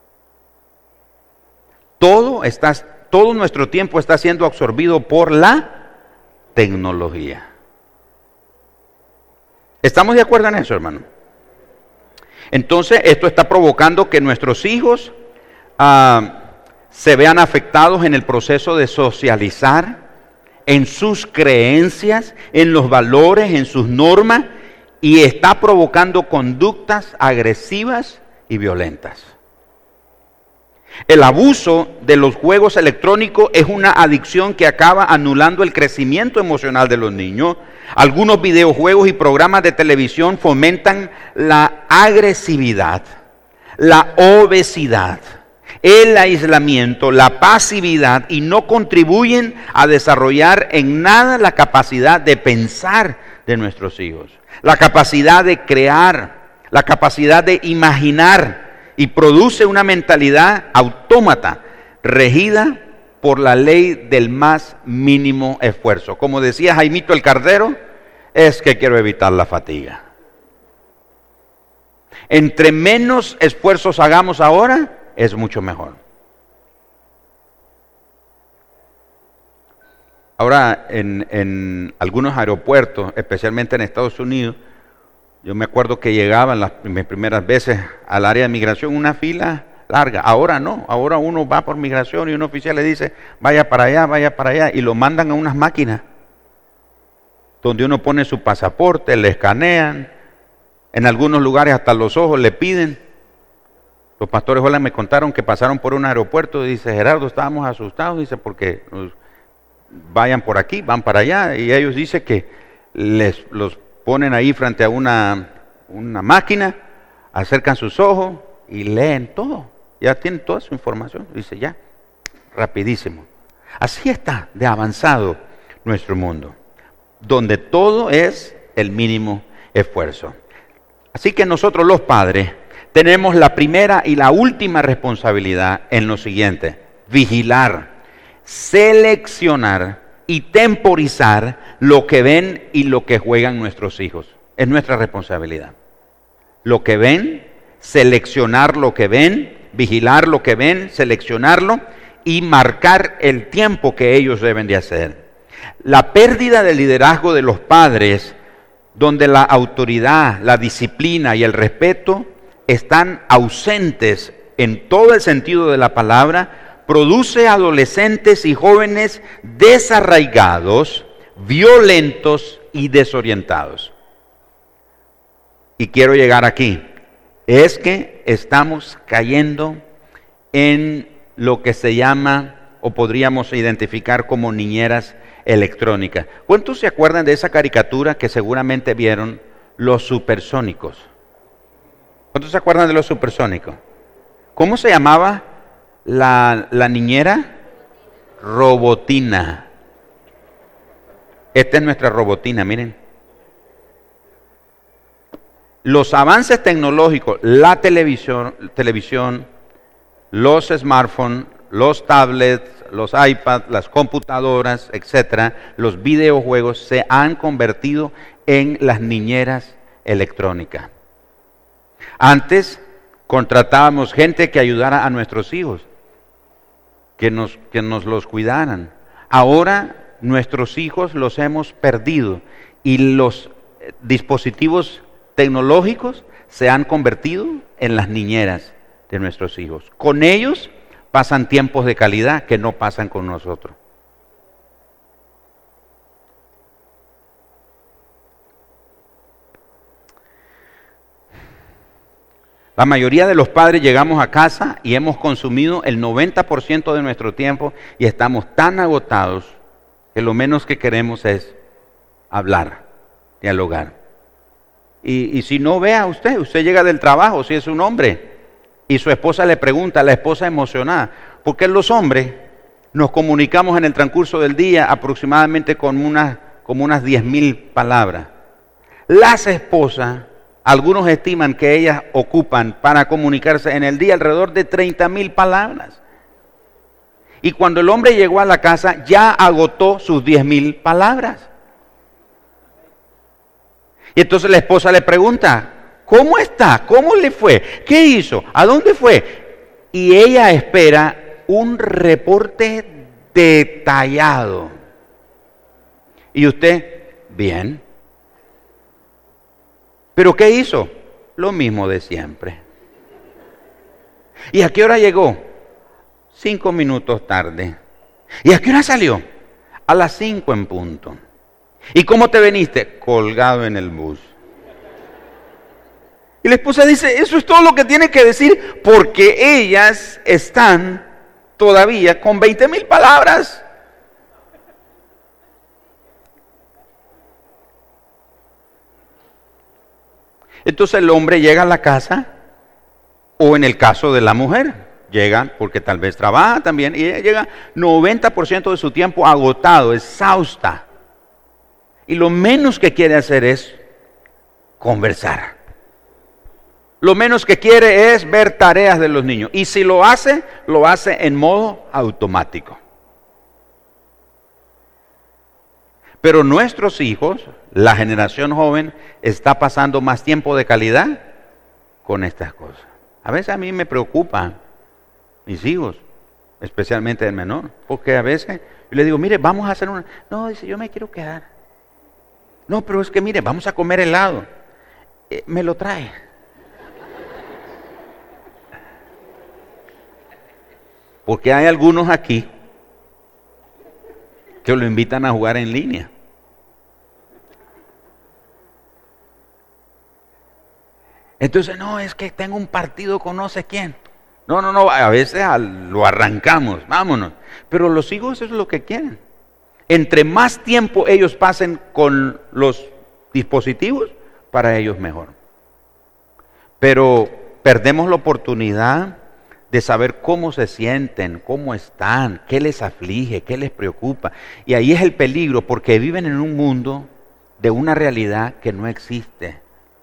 Speaker 1: Todo, está, todo nuestro tiempo está siendo absorbido por la tecnología. ¿Estamos de acuerdo en eso, hermano? Entonces, esto está provocando que nuestros hijos uh, se vean afectados en el proceso de socializar, en sus creencias, en los valores, en sus normas, y está provocando conductas agresivas y violentas. El abuso de los juegos electrónicos es una adicción que acaba anulando el crecimiento emocional de los niños. Algunos videojuegos y programas de televisión fomentan la agresividad, la obesidad, el aislamiento, la pasividad y no contribuyen a desarrollar en nada la capacidad de pensar de nuestros hijos, la capacidad de crear, la capacidad de imaginar y produce una mentalidad autómata regida por la ley del más mínimo esfuerzo. Como decía Jaimito el Cardero, es que quiero evitar la fatiga. Entre menos esfuerzos hagamos ahora, es mucho mejor. Ahora, en, en algunos aeropuertos, especialmente en Estados Unidos, yo me acuerdo que llegaban las mis primeras veces al área de migración una fila larga. Ahora no, ahora uno va por migración y un oficial le dice, vaya para allá, vaya para allá, y lo mandan a unas máquinas donde uno pone su pasaporte, le escanean, en algunos lugares hasta los ojos le piden. Los pastores Hola me contaron que pasaron por un aeropuerto y dice, Gerardo, estábamos asustados, dice, porque nos vayan por aquí, van para allá, y ellos dicen que les los ponen ahí frente a una, una máquina, acercan sus ojos y leen todo, ya tienen toda su información, dice ya, rapidísimo. Así está de avanzado nuestro mundo, donde todo es el mínimo esfuerzo. Así que nosotros los padres tenemos la primera y la última responsabilidad en lo siguiente: vigilar, seleccionar y temporizar lo que ven y lo que juegan nuestros hijos. Es nuestra responsabilidad. Lo que ven, seleccionar lo que ven, vigilar lo que ven, seleccionarlo y marcar el tiempo que ellos deben de hacer. La pérdida del liderazgo de los padres, donde la autoridad, la disciplina y el respeto están ausentes en todo el sentido de la palabra, produce adolescentes y jóvenes desarraigados, violentos y desorientados. Y quiero llegar aquí. Es que estamos cayendo en lo que se llama, o podríamos identificar como niñeras electrónicas. ¿Cuántos se acuerdan de esa caricatura que seguramente vieron, Los Supersónicos? ¿Cuántos se acuerdan de Los Supersónicos? ¿Cómo se llamaba la, la niñera? Robotina. Esta es nuestra Robotina, miren. Los avances tecnológicos, la televisión, televisión, los smartphones, los tablets, los iPads, las computadoras, etcétera, los videojuegos se han convertido en las niñeras electrónicas. Antes contratábamos gente que ayudara a nuestros hijos, que nos, que nos los cuidaran. Ahora nuestros hijos los hemos perdido y los dispositivos tecnológicos se han convertido en las niñeras de nuestros hijos. Con ellos pasan tiempos de calidad que no pasan con nosotros. La mayoría de los padres llegamos a casa y hemos consumido el noventa por ciento de nuestro tiempo y estamos tan agotados que lo menos que queremos es hablar, dialogar. Y, y si no, vea usted, usted llega del trabajo, si es un hombre, y su esposa le pregunta, la esposa emocionada, porque los hombres nos comunicamos en el transcurso del día aproximadamente con unas, como unas diez mil palabras. Las esposas, algunos estiman que ellas ocupan para comunicarse en el día alrededor de treinta mil palabras. Y cuando el hombre llegó a la casa ya agotó sus diez mil palabras. Y entonces la esposa le pregunta, ¿cómo está? ¿Cómo le fue? ¿Qué hizo? ¿A dónde fue? Y ella espera un reporte detallado. ¿Y usted? Bien. ¿Pero qué hizo? Lo mismo de siempre. ¿Y a qué hora llegó? Cinco minutos tarde. ¿Y a qué hora salió? A las cinco en punto. ¿Y cómo te veniste? Colgado en el bus. Y la esposa dice, eso es todo lo que tiene que decir, porque ellas están todavía con veinte mil palabras. Entonces el hombre llega a la casa, o en el caso de la mujer, llega porque tal vez trabaja también, y ella llega noventa por ciento de su tiempo agotado, exhausta. Y lo menos que quiere hacer es conversar. Lo menos que quiere es ver tareas de los niños. Y si lo hace, lo hace en modo automático. Pero nuestros hijos, la generación joven, está pasando más tiempo de calidad con estas cosas. A veces a mí me preocupan mis hijos, especialmente el menor, porque a veces yo le digo, mire, vamos a hacer una... No, dice, yo me quiero quedar. No, pero es que mire, vamos a comer helado. Eh, me lo trae. Porque hay algunos aquí que lo invitan a jugar en línea. Entonces, no, es que tengo un partido con no sé quién. No, no, no, a veces lo arrancamos, vámonos. Pero los hijos eso es lo que quieren. Entre más tiempo ellos pasen con los dispositivos, para ellos mejor. Pero perdemos la oportunidad de saber cómo se sienten, cómo están, qué les aflige, qué les preocupa. Y ahí es el peligro, porque viven en un mundo de una realidad que no existe.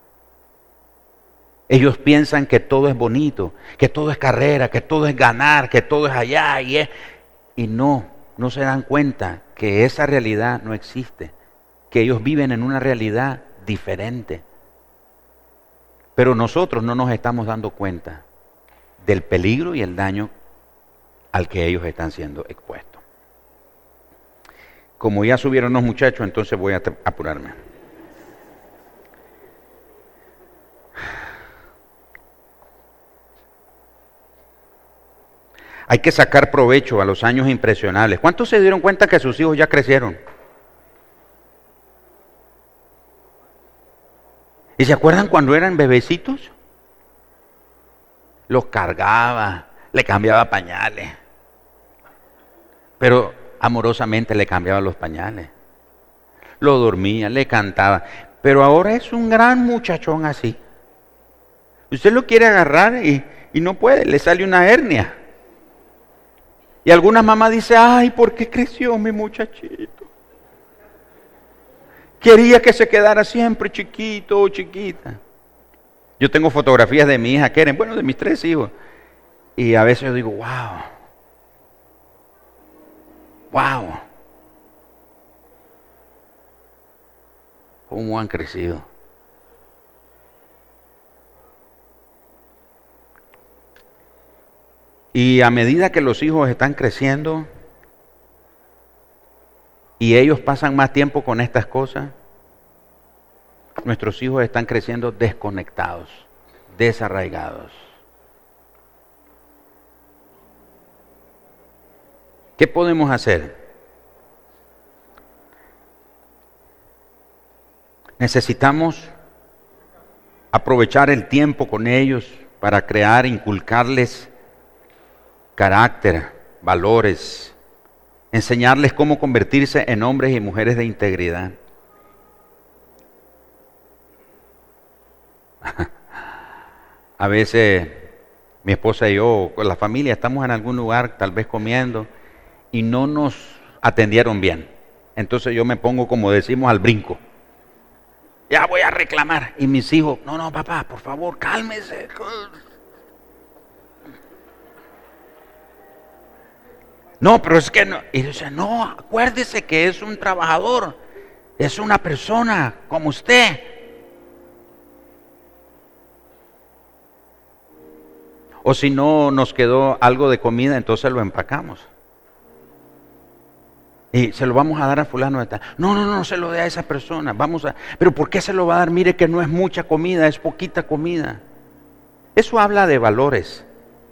Speaker 1: Ellos piensan que todo es bonito, que todo es carrera, que todo es ganar, que todo es allá y es... Y no, no se dan cuenta que esa realidad no existe, que ellos viven en una realidad diferente. Pero nosotros no nos estamos dando cuenta del peligro y el daño al que ellos están siendo expuestos. Como ya subieron los muchachos, entonces voy a apurarme. Hay que sacar provecho a los años impresionables. ¿Cuántos se dieron cuenta que sus hijos ya crecieron? ¿Y se acuerdan cuando eran bebecitos? Los cargaba, le cambiaba pañales. Pero amorosamente le cambiaba los pañales. Lo dormía, le cantaba. Pero ahora es un gran muchachón así. Usted lo quiere agarrar y, y no puede, le sale una hernia. Y algunas mamás dicen, ay, ¿por qué creció mi muchachito? Quería que se quedara siempre chiquito o chiquita. Yo tengo fotografías de mi hija Keren, bueno, de mis tres hijos. Y a veces yo digo, wow. Wow. ¿Cómo han crecido? Y a medida que los hijos están creciendo y ellos pasan más tiempo con estas cosas, nuestros hijos están creciendo desconectados, desarraigados. ¿Qué podemos hacer? Necesitamos aprovechar el tiempo con ellos para crear, inculcarles carácter, valores, enseñarles cómo convertirse en hombres y mujeres de integridad. A veces mi esposa y yo, con la familia, estamos en algún lugar, tal vez comiendo, y no nos atendieron bien. Entonces yo me pongo, como decimos, al brinco. Ya voy a reclamar. Y mis hijos, no, no, papá, por favor, cálmese. No, pero es que no. Y dice, no, acuérdese que es un trabajador, es una persona como usted. O si no nos quedó algo de comida, entonces lo empacamos. Y se lo vamos a dar a fulano de tal. No, no, no, no se lo dé a esa persona. Vamos a. Pero ¿por qué se lo va a dar? Mire que no es mucha comida, es poquita comida. Eso habla de valores.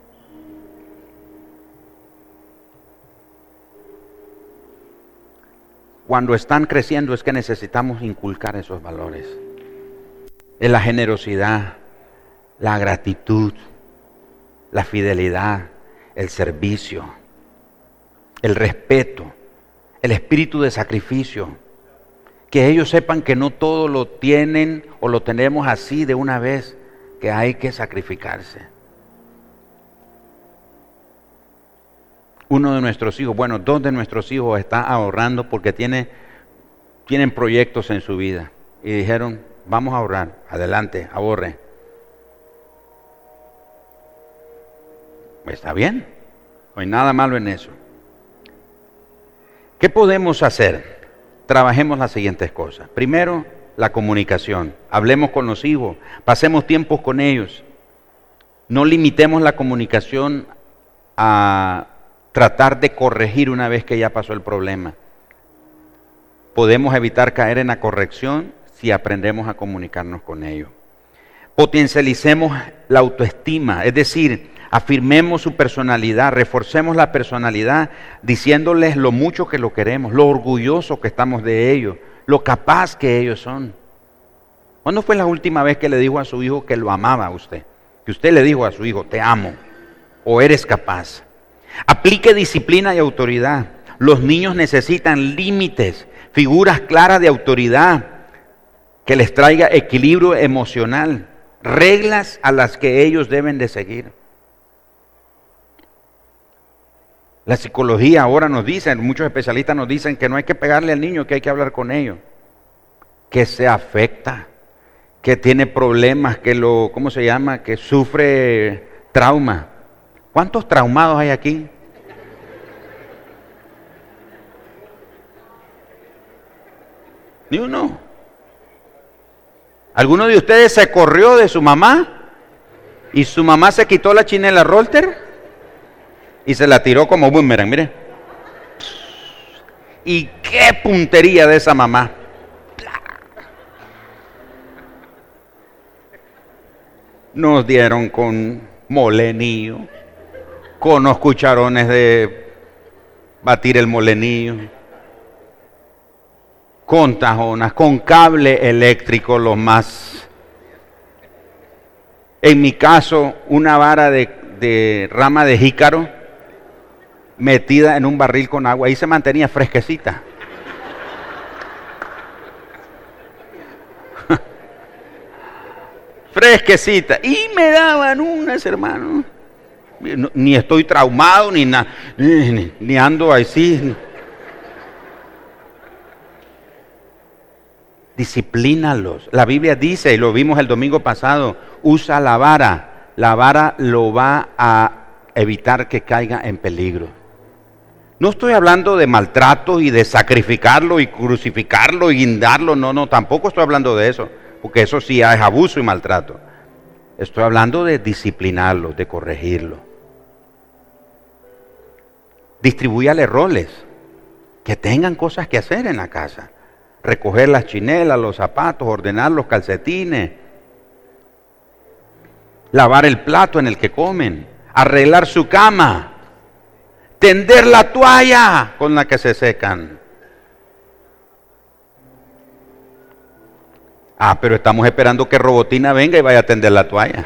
Speaker 1: Cuando están creciendo es que necesitamos inculcar esos valores. Es la generosidad, la gratitud, la fidelidad, el servicio, el respeto, el espíritu de sacrificio. Que ellos sepan que no todo lo tienen o lo tenemos así de una vez, que hay que sacrificarse. Uno de nuestros hijos, bueno, dos de nuestros hijos está ahorrando porque tiene, tienen proyectos en su vida. Y dijeron, vamos a ahorrar, adelante, ahorre. Está bien, no hay nada malo en eso. ¿Qué podemos hacer? Trabajemos las siguientes cosas. Primero, la comunicación. Hablemos con los hijos, pasemos tiempos con ellos. No limitemos la comunicación a tratar de corregir una vez que ya pasó el problema. Podemos evitar caer en la corrección si aprendemos a comunicarnos con ellos. Potencialicemos la autoestima, es decir, afirmemos su personalidad, reforcemos la personalidad diciéndoles lo mucho que lo queremos, lo orgulloso que estamos de ellos, lo capaz que ellos son. ¿Cuándo fue la última vez que le dijo a su hijo que lo amaba a usted? Que usted le dijo a su hijo, te amo, o eres capaz. Aplique disciplina y autoridad. Los niños necesitan límites, figuras claras de autoridad que les traiga equilibrio emocional, reglas a las que ellos deben de seguir. La psicología ahora nos dice, muchos especialistas nos dicen que no hay que pegarle al niño, que hay que hablar con ellos, que se afecta, que tiene problemas, que lo, ¿cómo se llama? Que sufre trauma. ¿Cuántos traumados hay aquí? Ni uno. ¿Alguno de ustedes se corrió de su mamá y su mamá se quitó la chinela Rolter y se la tiró como boomerang? Mire. ¿Y qué puntería de esa mamá? Nos dieron con molenillo, con los cucharones de batir el molenillo, con tajonas, con cable eléctrico, lo más. En mi caso, una vara de, de rama de jícaro metida en un barril con agua, ahí se mantenía fresquecita. Fresquecita. Y me daban unas, hermano. Ni estoy traumado, ni nada, ni, ni, ni ando así. Disciplínalos. La Biblia dice, y lo vimos el domingo pasado, usa la vara. La vara lo va a evitar que caiga en peligro. No estoy hablando de maltrato y de sacrificarlo y crucificarlo y guindarlo, no, no, tampoco estoy hablando de eso, porque eso sí es abuso y maltrato. Estoy hablando de disciplinarlo, de corregirlo. Distribúyale roles, que tengan cosas que hacer en la casa. Recoger las chinelas, los zapatos, ordenar los calcetines, lavar el plato en el que comen, arreglar su cama, tender la toalla con la que se secan. Ah, pero estamos esperando que Robotina venga y vaya a tender la toalla.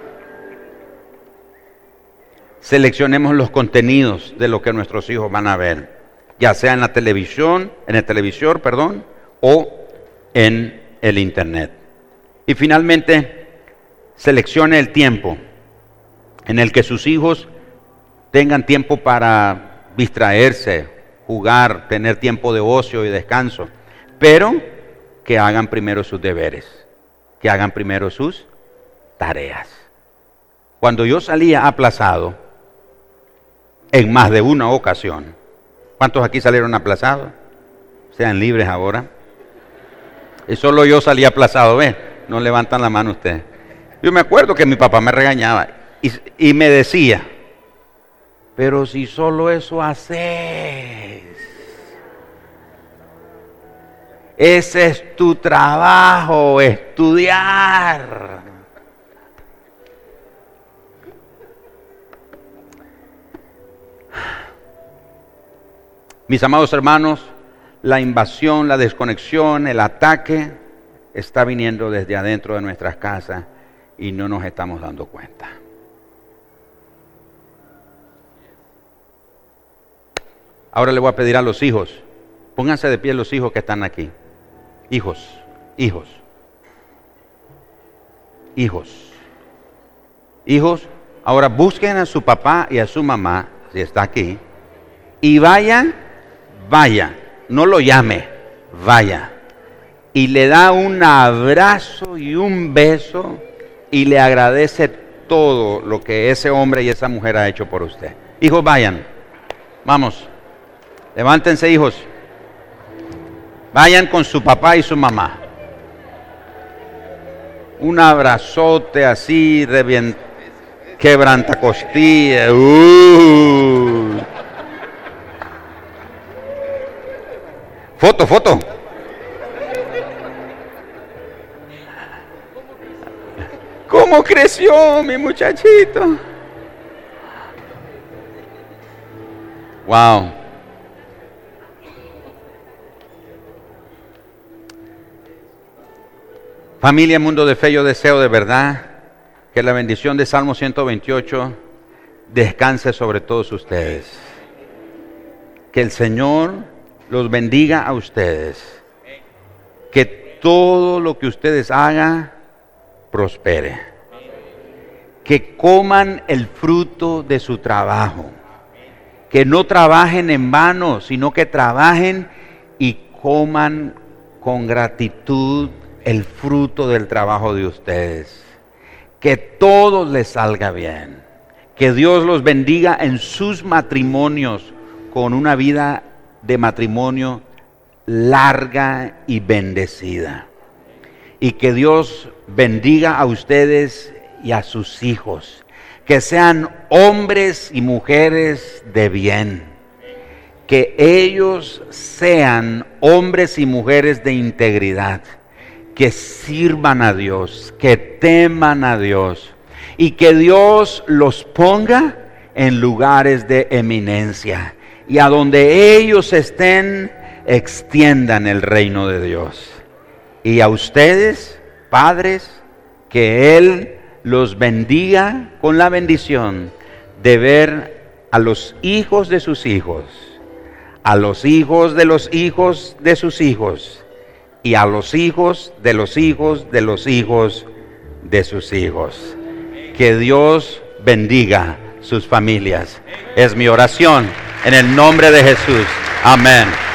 Speaker 1: Seleccionemos los contenidos de lo que nuestros hijos van a ver, ya sea en la televisión, en el televisor, perdón, o en el internet. Y finalmente, seleccione el tiempo en el que sus hijos tengan tiempo para distraerse, jugar, tener tiempo de ocio y descanso, pero que hagan primero sus deberes, que hagan primero sus tareas. Cuando yo salía aplazado, en más de una ocasión, ¿cuántos aquí salieron aplazados? Sean libres ahora. Y solo yo salí aplazado, ¿ves? No levantan la mano ustedes. Yo me acuerdo que mi papá me regañaba y, y me decía, pero si solo eso haces, ese es tu trabajo, estudiar. Mis amados hermanos, la invasión, la desconexión, el ataque está viniendo desde adentro de nuestras casas y no nos estamos dando cuenta. Ahora le voy a pedir a los hijos, pónganse de pie los hijos que están aquí. Hijos, hijos, hijos, hijos, ahora busquen a su papá y a su mamá, si está aquí, y vayan, vaya, no lo llame, vaya, y le da un abrazo y un beso y le agradece todo lo que ese hombre y esa mujer ha hecho por usted. Hijos, vayan. Vamos. Levántense, hijos. Vayan con su papá y su mamá. Un abrazote así, revient... quebranta costilla. Uh. Foto, foto. ¿Cómo creció mi muchachito? Wow. Familia Mundo de Fe, yo deseo de verdad que la bendición de Salmo ciento veintiocho descanse sobre todos ustedes. Que el Señor los bendiga a ustedes. Que todo lo que ustedes hagan prospere. Que coman el fruto de su trabajo. Que no trabajen en vano, sino que trabajen y coman con gratitud el fruto del trabajo de ustedes. Que todo les salga bien. Que Dios los bendiga en sus matrimonios con una vida de matrimonio larga y bendecida. Y que Dios bendiga a ustedes y a sus hijos. Que sean hombres y mujeres de bien. Que ellos sean hombres y mujeres de integridad. Que sirvan a Dios, que teman a Dios. Y que Dios los ponga en lugares de eminencia. Y a donde ellos estén, extiendan el reino de Dios. Y a ustedes, padres, que Él los bendiga con la bendición de ver a los hijos de sus hijos, a los hijos de los hijos de sus hijos, y a los hijos de los hijos de los hijos de sus hijos. Que Dios bendiga sus familias. Es mi oración en el nombre de Jesús. Amén.